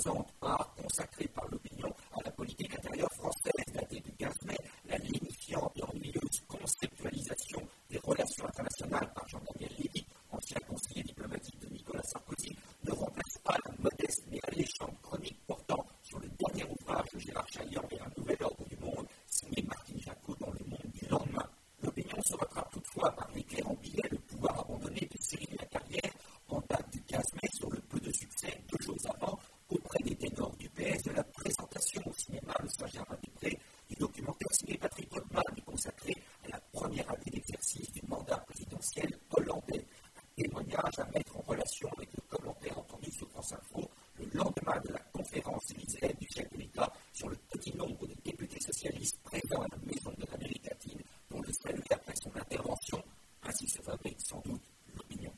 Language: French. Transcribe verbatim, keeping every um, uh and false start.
cinquante part consacrée par l'opinion à la politique intérieure française datée du quinze mai, la lénifiante et ennuyeuse conceptualisation des relations internationales par Jean-Daniel Lévy, ancien conseiller diplomatique de Nicolas Sarkozy, ne remplace pas la modeste mais alléchante chronique portant sur le dernier ouvrage de Gérard Chaliand et un nouvel ordre du monde, signé Martine Jacot dans Le Monde du lendemain. L'opinion se rattrape toutefois par l'éclairant billet Le pouvoir abandonné de Cyril Lacarrière, en date du quinze mai, sur le peu de succès deux jours avant, auprès des ténors du P S, de la présentation au cinéma de Saint-Germain-des-Prés